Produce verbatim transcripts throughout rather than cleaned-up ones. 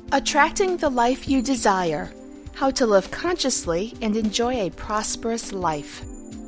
Attracting the Life You Desire: How to Live Consciously and Enjoy a Prosperous Life.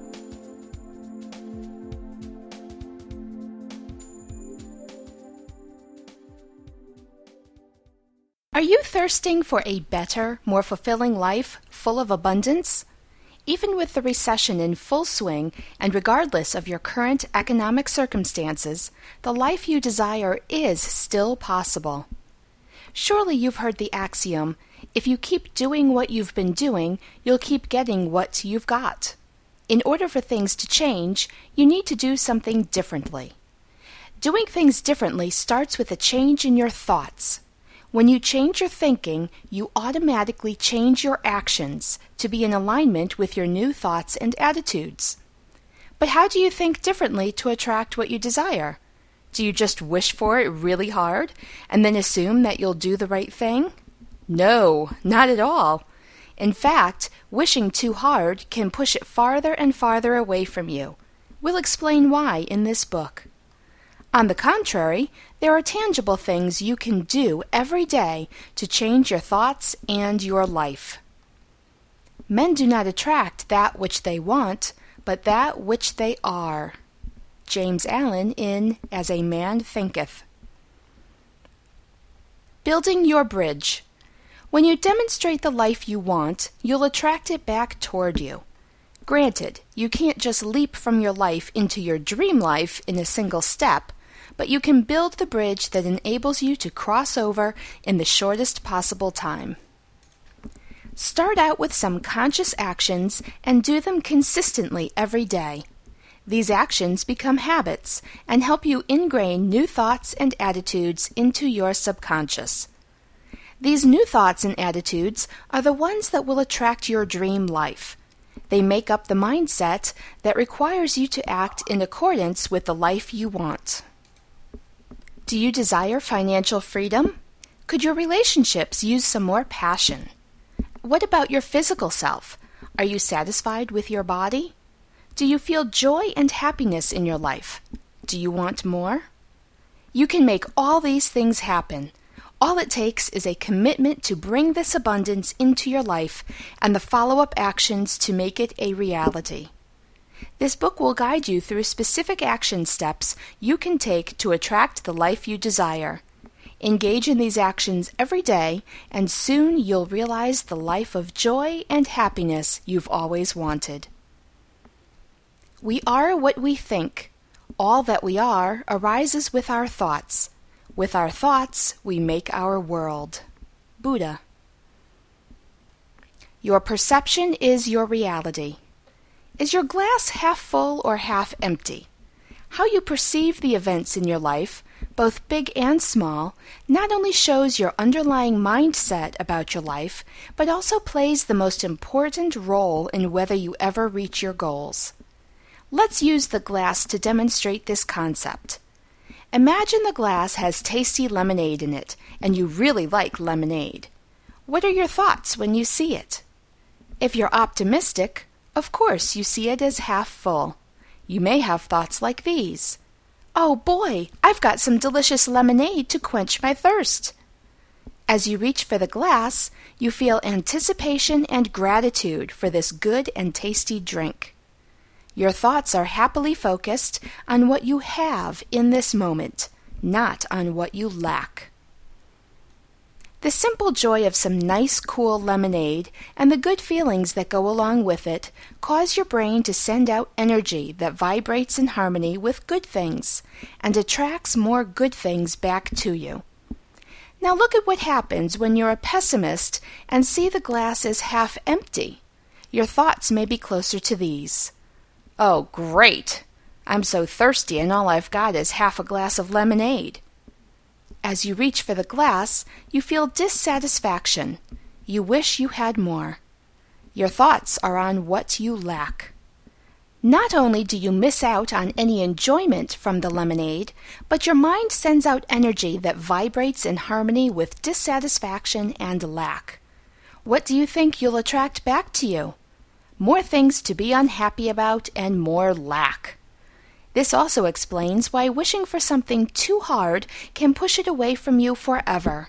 Are you thirsting for a better, more fulfilling life, full of abundance? Even with the recession in full swing and regardless of your current economic circumstances, the life you desire is still possible. Surely you've heard the axiom, if you keep doing what you've been doing, you'll keep getting what you've got. In order for things to change, you need to do something differently. Doing things differently starts with a change in your thoughts. When you change your thinking, you automatically change your actions to be in alignment with your new thoughts and attitudes. But how do you think differently to attract what you desire? Do you just wish for it really hard and then assume that you'll do the right thing? No, not at all. In fact, wishing too hard can push it farther and farther away from you. We'll explain why in this book. On the contrary, there are tangible things you can do every day to change your thoughts and your life. Men do not attract that which they want, but that which they are. James Allen in As a Man Thinketh. Building your bridge. When you demonstrate the life you want, you'll attract it back toward you. Granted, you can't just leap from your life into your dream life in a single step, but you can build the bridge that enables you to cross over in the shortest possible time. Start out with some conscious actions and do them consistently every day. These actions become habits and help you ingrain new thoughts and attitudes into your subconscious. These new thoughts and attitudes are the ones that will attract your dream life. They make up the mindset that requires you to act in accordance with the life you want. Do you desire financial freedom? Could your relationships use some more passion? What about your physical self? Are you satisfied with your body? Do you feel joy and happiness in your life? Do you want more? You can make all these things happen. All it takes is a commitment to bring this abundance into your life and the follow-up actions to make it a reality. This book will guide you through specific action steps you can take to attract the life you desire. Engage in these actions every day, and soon you'll realize the life of joy and happiness you've always wanted. We are what we think. All that we are arises with our thoughts. With our thoughts, we make our world. Buddha. Your perception is your reality. Is your glass half full or half empty? How you perceive the events in your life, both big and small, not only shows your underlying mindset about your life, but also plays the most important role in whether you ever reach your goals. Let's use the glass to demonstrate this concept. Imagine the glass has tasty lemonade in it, and you really like lemonade. What are your thoughts when you see it? If you're optimistic, of course you see it as half full. You may have thoughts like these. Oh boy, I've got some delicious lemonade to quench my thirst. As you reach for the glass, you feel anticipation and gratitude for this good and tasty drink. Your thoughts are happily focused on what you have in this moment, not on what you lack. The simple joy of some nice, cool lemonade and the good feelings that go along with it cause your brain to send out energy that vibrates in harmony with good things and attracts more good things back to you. Now look at what happens when you're a pessimist and see the glass as half empty. Your thoughts may be closer to these. Oh, great! I'm so thirsty and all I've got is half a glass of lemonade. As you reach for the glass, you feel dissatisfaction. You wish you had more. Your thoughts are on what you lack. Not only do you miss out on any enjoyment from the lemonade, but your mind sends out energy that vibrates in harmony with dissatisfaction and lack. What do you think you'll attract back to you? More things to be unhappy about and more lack. This also explains why wishing for something too hard can push it away from you forever.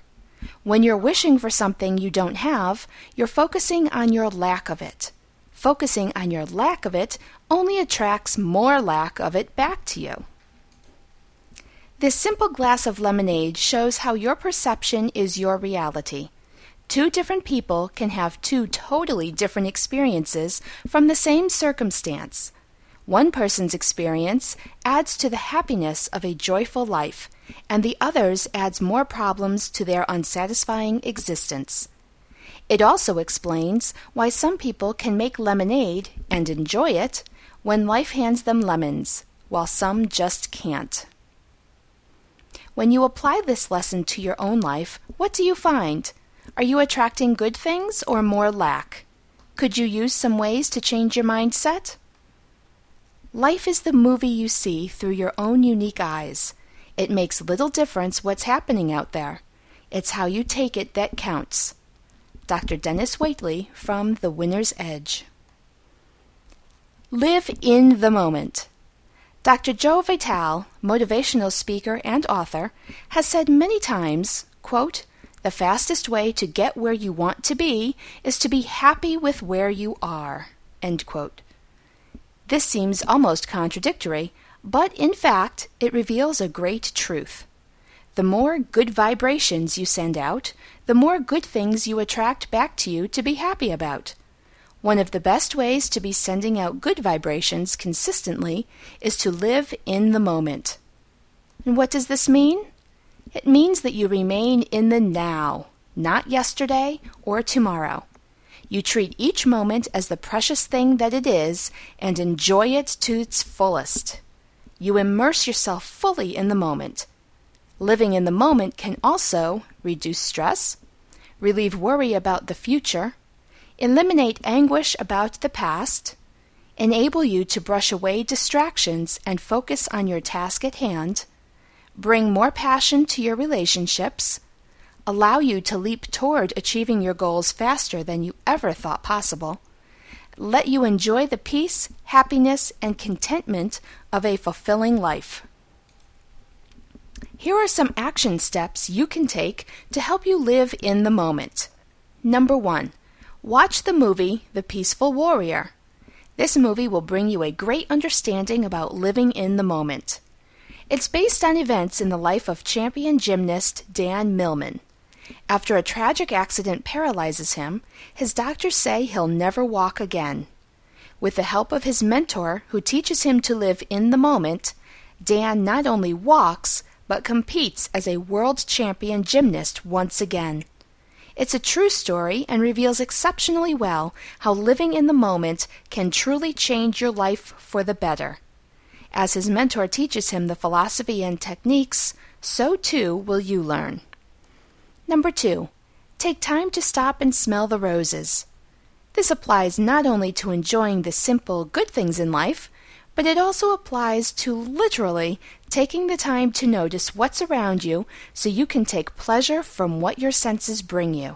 When you're wishing for something you don't have, you're focusing on your lack of it. Focusing on your lack of it only attracts more lack of it back to you. This simple glass of lemonade shows how your perception is your reality. Two different people can have two totally different experiences from the same circumstance. One person's experience adds to the happiness of a joyful life, and the other's adds more problems to their unsatisfying existence. It also explains why some people can make lemonade and enjoy it when life hands them lemons, while some just can't. When you apply this lesson to your own life, what do you find? Are you attracting good things or more lack? Could you use some ways to change your mindset? Life is the movie you see through your own unique eyes. It makes little difference what's happening out there. It's how you take it that counts. Doctor Dennis Waitley from The Winner's Edge. Live in the moment. Doctor Joe Vitale, motivational speaker and author, has said many times, quote, "The fastest way to get where you want to be is to be happy with where you are." End quote. This seems almost contradictory, but in fact, it reveals a great truth. The more good vibrations you send out, the more good things you attract back to you to be happy about. One of the best ways to be sending out good vibrations consistently is to live in the moment. And what does this mean? It means that you remain in the now, not yesterday or tomorrow. You treat each moment as the precious thing that it is and enjoy it to its fullest. You immerse yourself fully in the moment. Living in the moment can also reduce stress, relieve worry about the future, eliminate anguish about the past, enable you to brush away distractions and focus on your task at hand, bring more passion to your relationships, allow you to leap toward achieving your goals faster than you ever thought possible, let you enjoy the peace, happiness, and contentment of a fulfilling life. Here are some action steps you can take to help you live in the moment. Number one, watch the movie The Peaceful Warrior. This movie will bring you a great understanding about living in the moment. It's based on events in the life of champion gymnast Dan Millman. After a tragic accident paralyzes him, his doctors say he'll never walk again. With the help of his mentor, who teaches him to live in the moment, Dan not only walks, but competes as a world champion gymnast once again. It's a true story and reveals exceptionally well how living in the moment can truly change your life for the better. As his mentor teaches him the philosophy and techniques, so too will you learn. Number two, take time to stop and smell the roses. This applies not only to enjoying the simple good things in life, but it also applies to literally taking the time to notice what's around you so you can take pleasure from what your senses bring you.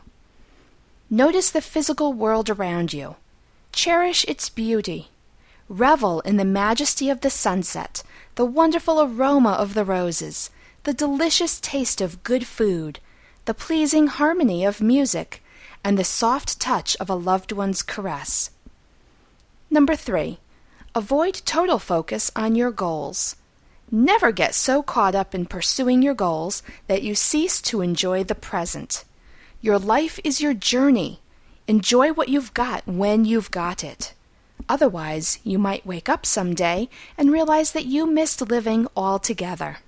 Notice the physical world around you. Cherish its beauty. Revel in the majesty of the sunset, the wonderful aroma of the roses, the delicious taste of good food, the pleasing harmony of music, and the soft touch of a loved one's caress. Number three, avoid total focus on your goals. Never get so caught up in pursuing your goals that you cease to enjoy the present. Your life is your journey. Enjoy what you've got when you've got it. Otherwise, you might wake up someday and realize that you missed living altogether.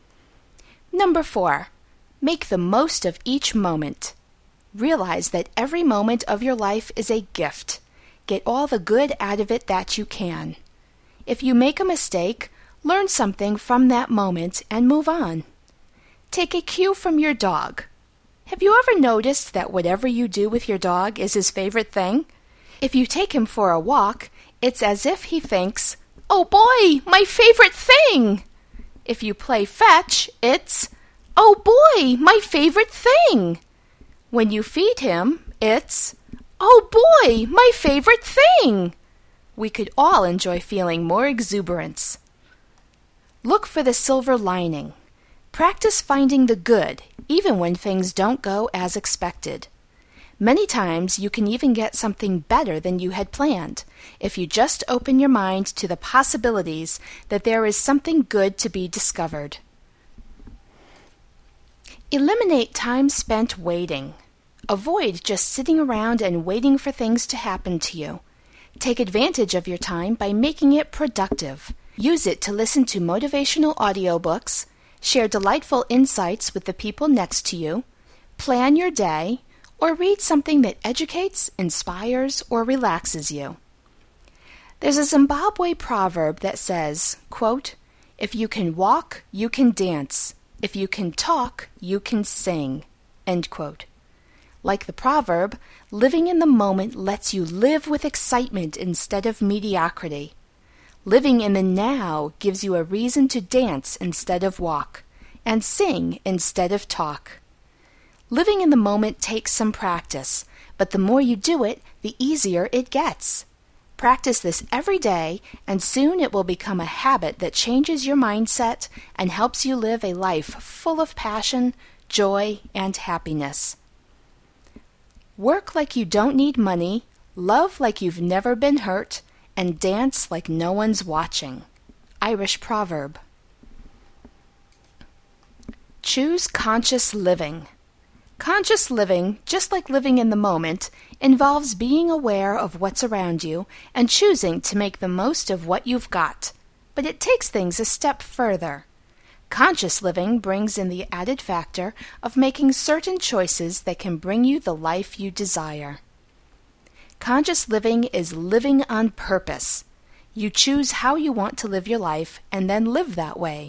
Number four, make the most of each moment. Realize that every moment of your life is a gift. Get all the good out of it that you can. If you make a mistake, learn something from that moment and move on. Take a cue from your dog. Have you ever noticed that whatever you do with your dog is his favorite thing? If you take him for a walk, it's as if he thinks, "Oh boy, my favorite thing!" If you play fetch, it's, "Oh boy, my favorite thing!" When you feed him, it's, "Oh boy, my favorite thing!" We could all enjoy feeling more exuberance. Look for the silver lining. Practice finding the good, even when things don't go as expected. Many times you can even get something better than you had planned if you just open your mind to the possibilities that there is something good to be discovered. Eliminate time spent waiting. Avoid just sitting around and waiting for things to happen to you. Take advantage of your time by making it productive. Use it to listen to motivational audiobooks, share delightful insights with the people next to you, plan your day, or read something that educates, inspires, or relaxes you. There's a Zimbabwe proverb that says, quote, "If you can walk, you can dance. If you can talk, you can sing." End quote. Like the proverb, living in the moment lets you live with excitement instead of mediocrity. Living in the now gives you a reason to dance instead of walk, and sing instead of talk. Living in the moment takes some practice, but the more you do it, the easier it gets. Practice this every day, and soon it will become a habit that changes your mindset and helps you live a life full of passion, joy, and happiness. Work like you don't need money, love like you've never been hurt, and dance like no one's watching. Irish proverb. Choose conscious living. Conscious living, just like living in the moment, involves being aware of what's around you and choosing to make the most of what you've got. But it takes things a step further. Conscious living brings in the added factor of making certain choices that can bring you the life you desire. Conscious living is living on purpose. You choose how you want to live your life and then live that way.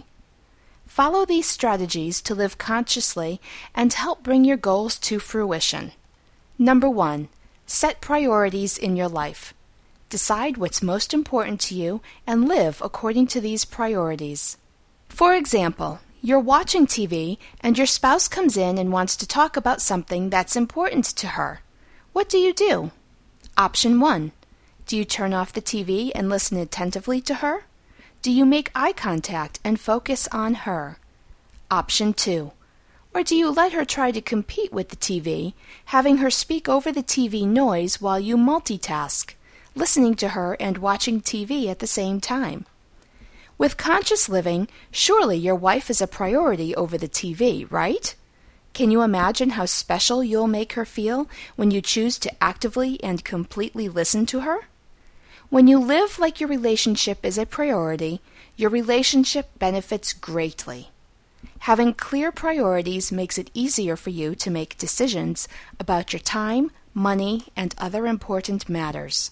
Follow these strategies to live consciously and help bring your goals to fruition. Number one, set priorities in your life. Decide what's most important to you and live according to these priorities. For example, you're watching T V and your spouse comes in and wants to talk about something that's important to her. What do you do? Option one, do you turn off the T V and listen attentively to her? Do you make eye contact and focus on her? Option two, or do you let her try to compete with the T V, having her speak over the T V noise while you multitask, listening to her and watching T V at the same time? With conscious living, surely your wife is a priority over the T V, right? Can you imagine how special you'll make her feel when you choose to actively and completely listen to her? When you live like your relationship is a priority, your relationship benefits greatly. Having clear priorities makes it easier for you to make decisions about your time, money, and other important matters.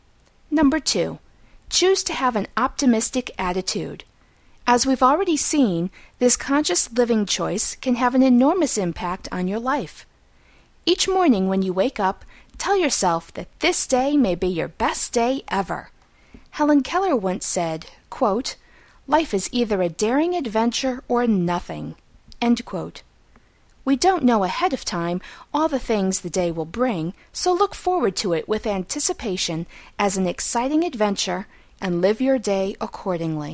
Number two, choose to have an optimistic attitude. As we've already seen, this conscious living choice can have an enormous impact on your life. Each morning when you wake up, tell yourself that this day may be your best day ever. Helen Keller once said, quote, "Life is either a daring adventure or nothing." End quote. We don't know ahead of time all the things the day will bring, so look forward to it with anticipation as an exciting adventure and live your day accordingly.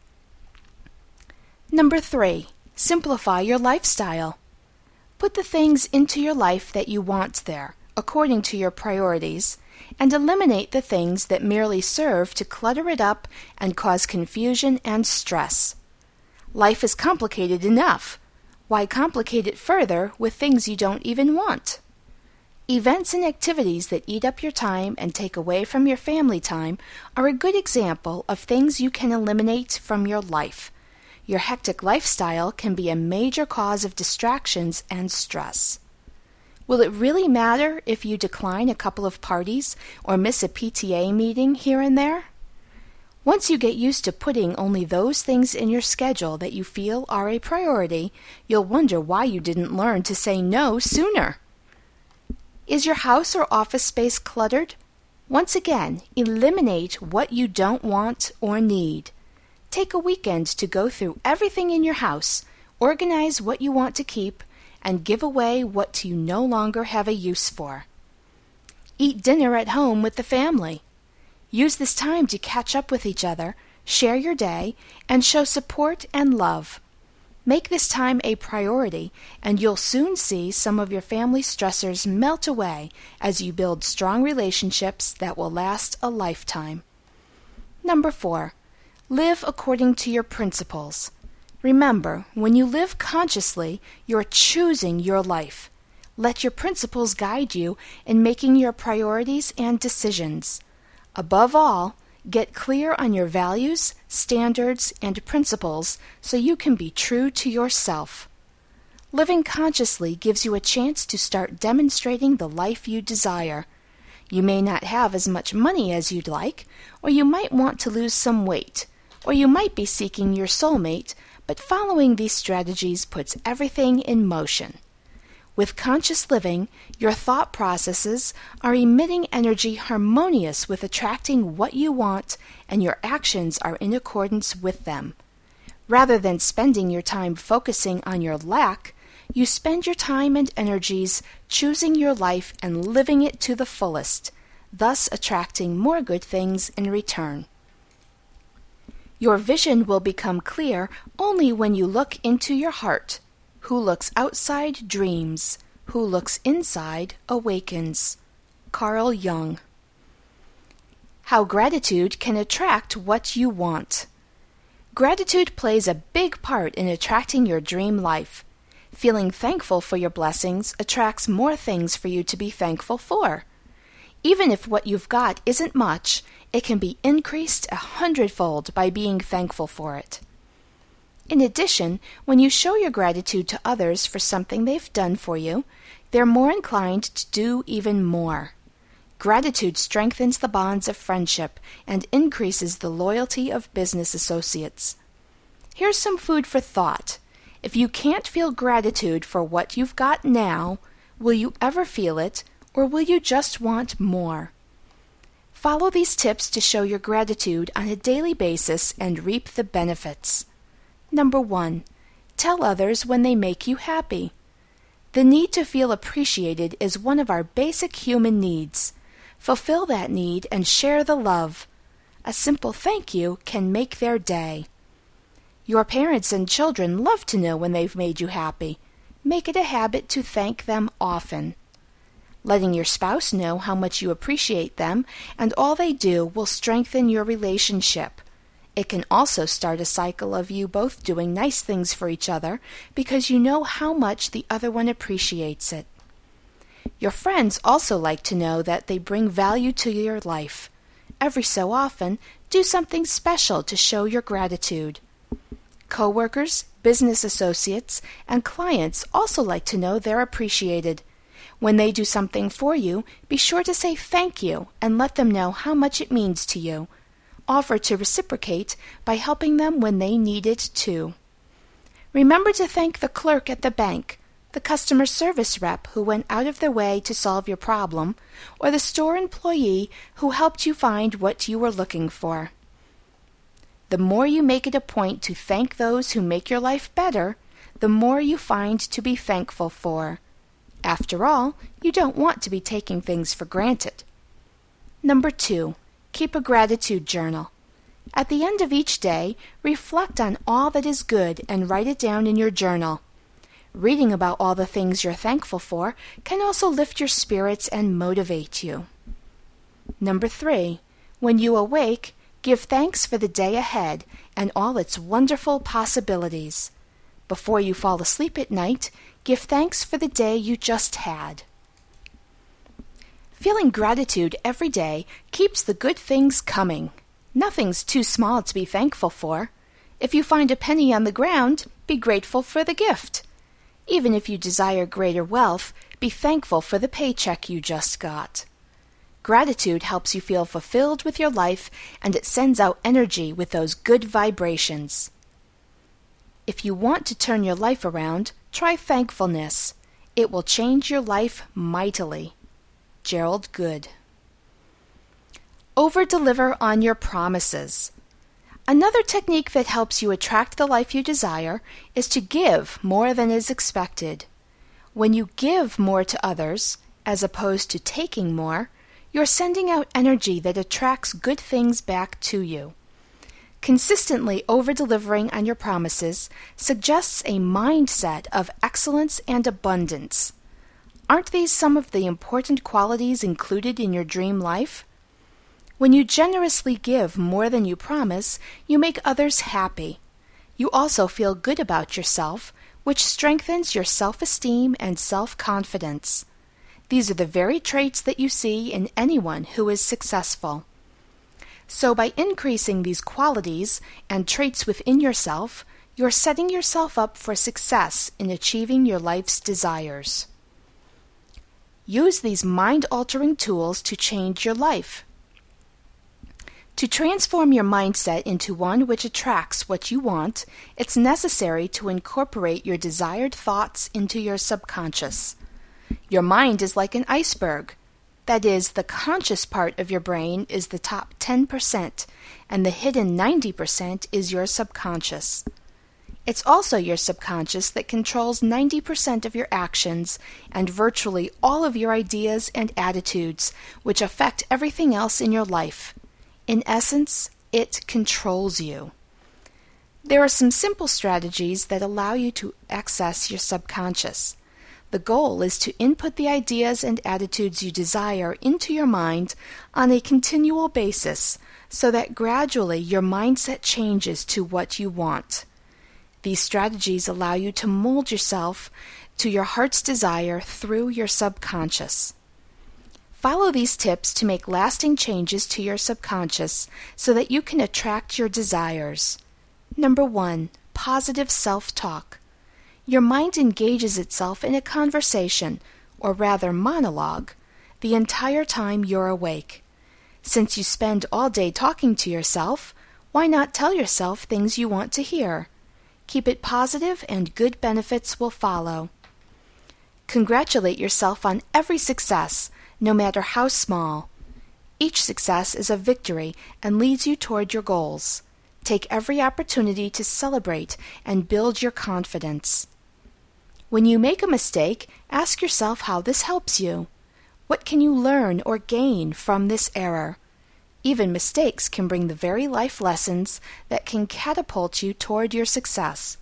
Number three, simplify your lifestyle. Put the things into your life that you want there, according to your priorities, and eliminate the things that merely serve to clutter it up and cause confusion and stress. Life is complicated enough. Why complicate it further with things you don't even want? Events and activities that eat up your time and take away from your family time are a good example of things you can eliminate from your life. Your hectic lifestyle can be a major cause of distractions and stress. Will it really matter if you decline a couple of parties or miss a P T A meeting here and there? Once you get used to putting only those things in your schedule that you feel are a priority, you'll wonder why you didn't learn to say no sooner. Is your house or office space cluttered? Once again, eliminate what you don't want or need. Take a weekend to go through everything in your house, organize what you want to keep, and give away what you no longer have a use for. Eat dinner at home with the family. Use this time to catch up with each other, share your day, and show support and love. Make this time a priority, and you'll soon see some of your family stressors melt away as you build strong relationships that will last a lifetime. Number four, live according to your principles. Remember, when you live consciously, you're choosing your life. Let your principles guide you in making your priorities and decisions. Above all, get clear on your values, standards, and principles so you can be true to yourself. Living consciously gives you a chance to start demonstrating the life you desire. You may not have as much money as you'd like, or you might want to lose some weight, or you might be seeking your soulmate, but following these strategies puts everything in motion. With conscious living, your thought processes are emitting energy harmonious with attracting what you want, and your actions are in accordance with them. Rather than spending your time focusing on your lack, you spend your time and energies choosing your life and living it to the fullest, thus attracting more good things in return. Your vision will become clear only when you look into your heart. Who looks outside dreams. Who looks inside awakens. Carl Jung. How gratitude can attract what you want. Gratitude plays a big part in attracting your dream life. Feeling thankful for your blessings attracts more things for you to be thankful for. Even if what you've got isn't much, it can be increased a hundredfold by being thankful for it. In addition, when you show your gratitude to others for something they've done for you, they're more inclined to do even more. Gratitude strengthens the bonds of friendship and increases the loyalty of business associates. Here's some food for thought. If you can't feel gratitude for what you've got now, will you ever feel it, or will you just want more? Follow these tips to show your gratitude on a daily basis and reap the benefits. Number one, tell others when they make you happy. The need to feel appreciated is one of our basic human needs. Fulfill that need and share the love. A simple thank you can make their day. Your parents and children love to know when they've made you happy. Make it a habit to thank them often. Letting your spouse know how much you appreciate them and all they do will strengthen your relationship. It can also start a cycle of you both doing nice things for each other because you know how much the other one appreciates it. Your friends also like to know that they bring value to your life. Every so often, do something special to show your gratitude. Coworkers, business associates, and clients also like to know they're appreciated. When they do something for you, be sure to say thank you and let them know how much it means to you. Offer to reciprocate by helping them when they need it too. Remember to thank the clerk at the bank, the customer service rep who went out of their way to solve your problem, or the store employee who helped you find what you were looking for. The more you make it a point to thank those who make your life better, the more you find to be thankful for. After all, you don't want to be taking things for granted. Number two, keep a gratitude journal. At the end of each day, reflect on all that is good and write it down in your journal. Reading about all the things you're thankful for can also lift your spirits and motivate you. Number three, when you awake, give thanks for the day ahead and all its wonderful possibilities. Before you fall asleep at night, give thanks for the day you just had. Feeling gratitude every day keeps the good things coming. Nothing's too small to be thankful for. If you find a penny on the ground, be grateful for the gift. Even if you desire greater wealth, be thankful for the paycheck you just got. Gratitude helps you feel fulfilled with your life, and it sends out energy with those good vibrations. If you want to turn your life around, try thankfulness. It will change your life mightily. Gerald Good. Over-deliver on your promises. Another technique that helps you attract the life you desire is to give more than is expected. When you give more to others, as opposed to taking more, you're sending out energy that attracts good things back to you. Consistently over-delivering on your promises suggests a mindset of excellence and abundance. Aren't these some of the important qualities included in your dream life? When you generously give more than you promise, you make others happy. You also feel good about yourself, which strengthens your self-esteem and self-confidence. These are the very traits that you see in anyone who is successful. So by increasing these qualities and traits within yourself, you're setting yourself up for success in achieving your life's desires. Use these mind-altering tools to change your life. To transform your mindset into one which attracts what you want, it's necessary to incorporate your desired thoughts into your subconscious. Your mind is like an iceberg. That is, the conscious part of your brain is the top ten percent, and the hidden ninety percent is your subconscious. It's also your subconscious that controls ninety percent of your actions and virtually all of your ideas and attitudes, which affect everything else in your life. In essence, it controls you. There are some simple strategies that allow you to access your subconscious. The goal is to input the ideas and attitudes you desire into your mind on a continual basis so that gradually your mindset changes to what you want. These strategies allow you to mold yourself to your heart's desire through your subconscious. Follow these tips to make lasting changes to your subconscious so that you can attract your desires. Number one, positive self-talk. Your mind engages itself in a conversation, or rather monologue, the entire time you're awake. Since you spend all day talking to yourself, why not tell yourself things you want to hear? Keep it positive and good benefits will follow. Congratulate yourself on every success, no matter how small. Each success is a victory and leads you toward your goals. Take every opportunity to celebrate and build your confidence. When you make a mistake, ask yourself how this helps you. What can you learn or gain from this error? Even mistakes can bring the very life lessons that can catapult you toward your success.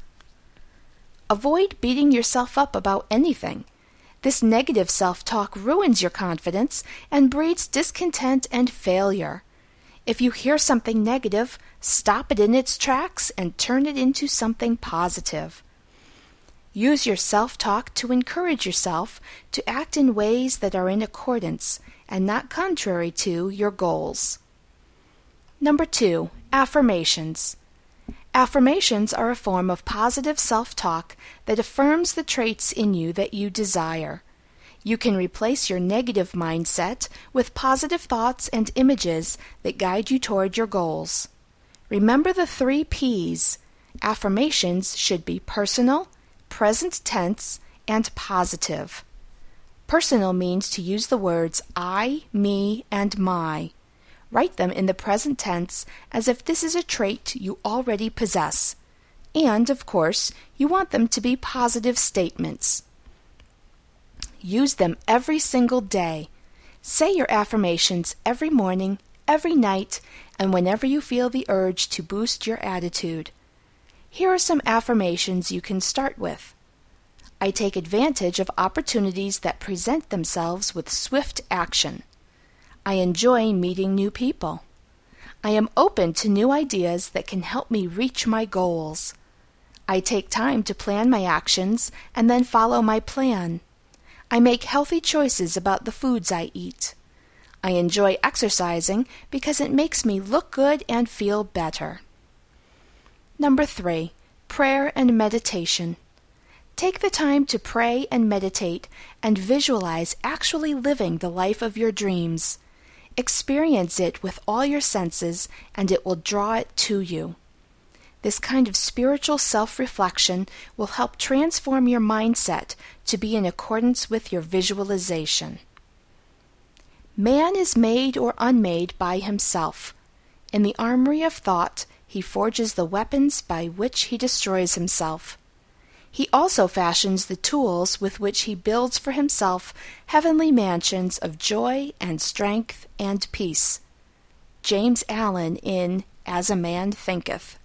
Avoid beating yourself up about anything. This negative self-talk ruins your confidence and breeds discontent and failure. If you hear something negative, stop it in its tracks and turn it into something positive. Use your self-talk to encourage yourself to act in ways that are in accordance and not contrary to your goals. Number two, affirmations. Affirmations are a form of positive self-talk that affirms the traits in you that you desire. You can replace your negative mindset with positive thoughts and images that guide you toward your goals. Remember the three P's. Affirmations should be personal, present tense, and positive. Personal means to use the words I, me, and my. Write them in the present tense as if this is a trait you already possess. And, of course, you want them to be positive statements. Use them every single day. Say your affirmations every morning, every night, and whenever you feel the urge to boost your attitude. Here are some affirmations you can start with. I take advantage of opportunities that present themselves with swift action. I enjoy meeting new people. I am open to new ideas that can help me reach my goals. I take time to plan my actions and then follow my plan. I make healthy choices about the foods I eat. I enjoy exercising because it makes me look good and feel better. Number three, prayer and meditation. Take the time to pray and meditate and visualize actually living the life of your dreams. Experience it with all your senses and it will draw it to you. This kind of spiritual self-reflection will help transform your mindset to be in accordance with your visualization. Man is made or unmade by himself. In the armory of thought, he forges the weapons by which he destroys himself. He also fashions the tools with which he builds for himself heavenly mansions of joy and strength and peace. James Allen in as a man thinketh.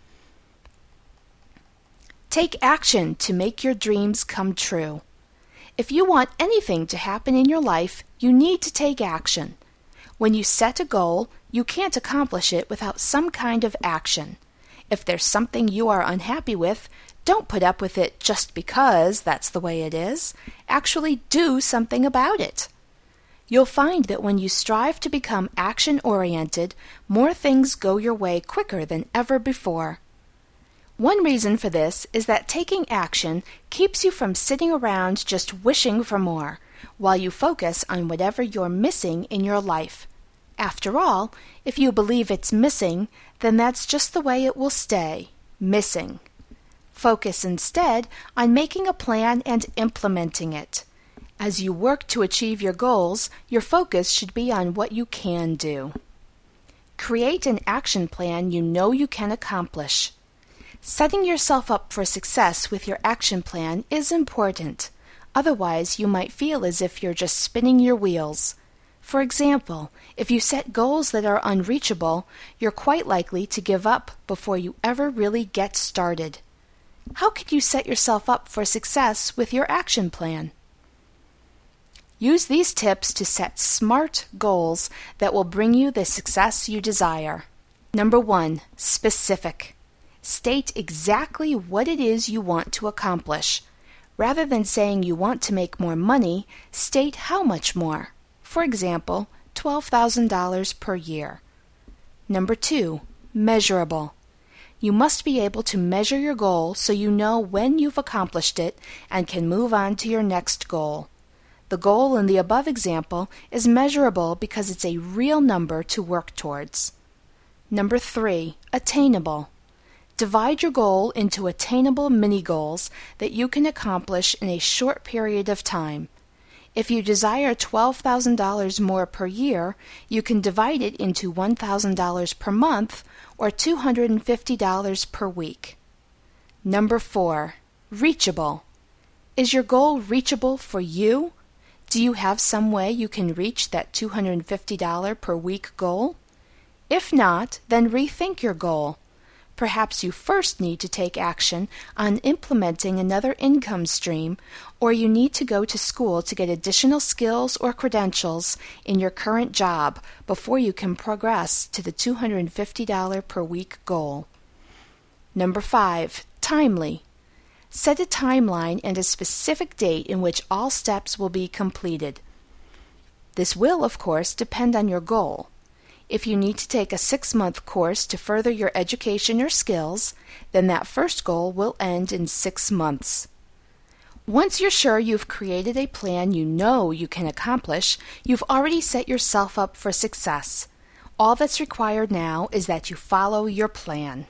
Take action to make your dreams come true. If you want anything to happen in your life, you need to take action. When you set a goal, you can't accomplish it without some kind of action. If there's something you are unhappy with, don't put up with it just because that's the way it is. Actually do something about it. You'll find that when you strive to become action-oriented, more things go your way quicker than ever before. One reason for this is that taking action keeps you from sitting around just wishing for more, while you focus on whatever you're missing in your life. After all, if you believe it's missing, then that's just the way it will stay, missing. Focus instead on making a plan and implementing it. As you work to achieve your goals, your focus should be on what you can do. Create an action plan you know you can accomplish. Setting yourself up for success with your action plan is important. Otherwise, you might feel as if you're just spinning your wheels. For example, if you set goals that are unreachable, you're quite likely to give up before you ever really get started. How can you set yourself up for success with your action plan? Use these tips to set smart goals that will bring you the success you desire. Number one, specific. State exactly what it is you want to accomplish. Rather than saying you want to make more money, state how much more. For example, twelve thousand dollars per year. Number two, measurable. You must be able to measure your goal so you know when you've accomplished it and can move on to your next goal. The goal in the above example is measurable because it's a real number to work towards. Number three, attainable. Divide your goal into attainable mini-goals that you can accomplish in a short period of time. If you desire twelve thousand dollars more per year, you can divide it into one thousand dollars per month or two hundred fifty dollars per week. Number four, reachable. Is your goal reachable for you? Do you have some way you can reach that two hundred fifty dollars per week goal? If not, then rethink your goal. Perhaps you first need to take action on implementing another income stream, or you need to go to school to get additional skills or credentials in your current job before you can progress to the two hundred fifty dollars per week goal. Number five, timely. Set a timeline and a specific date in which all steps will be completed. This will, of course, depend on your goal. If you need to take a six-month course to further your education or skills, then that first goal will end in six months. Once you're sure you've created a plan you know you can accomplish, you've already set yourself up for success. All that's required now is that you follow your plan.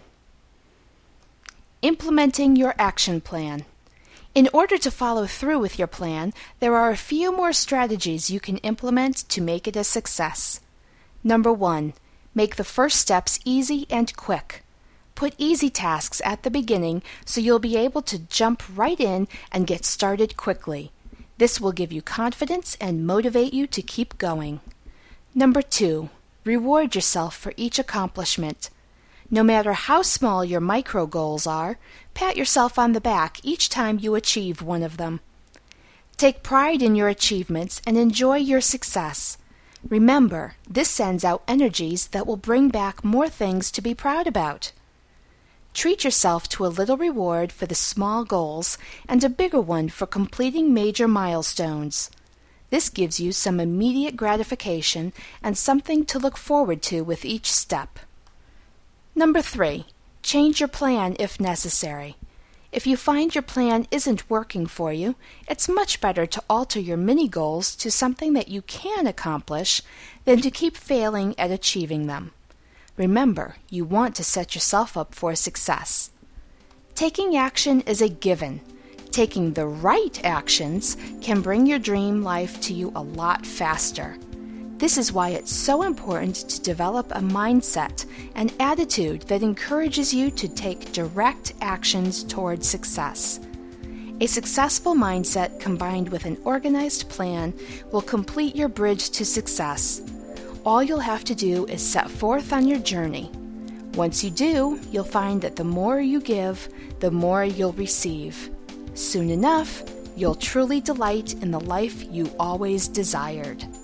Implementing your action plan. In order to follow through with your plan, there are a few more strategies you can implement to make it a success. Number one, make the first steps easy and quick. Put easy tasks at the beginning so you'll be able to jump right in and get started quickly. This will give you confidence and motivate you to keep going. Number two, reward yourself for each accomplishment. No matter how small your micro goals are, pat yourself on the back each time you achieve one of them. Take pride in your achievements and enjoy your success. Remember, this sends out energies that will bring back more things to be proud about. Treat yourself to a little reward for the small goals and a bigger one for completing major milestones. This gives you some immediate gratification and something to look forward to with each step. Number three, change your plan if necessary. If you find your plan isn't working for you, it's much better to alter your mini-goals to something that you can accomplish than to keep failing at achieving them. Remember, you want to set yourself up for success. Taking action is a given. Taking the right actions can bring your dream life to you a lot faster. This is why it's so important to develop a mindset and attitude that encourages you to take direct actions toward success. A successful mindset combined with an organized plan will complete your bridge to success. All you'll have to do is set forth on your journey. Once you do, you'll find that the more you give, the more you'll receive. Soon enough, you'll truly delight in the life you always desired.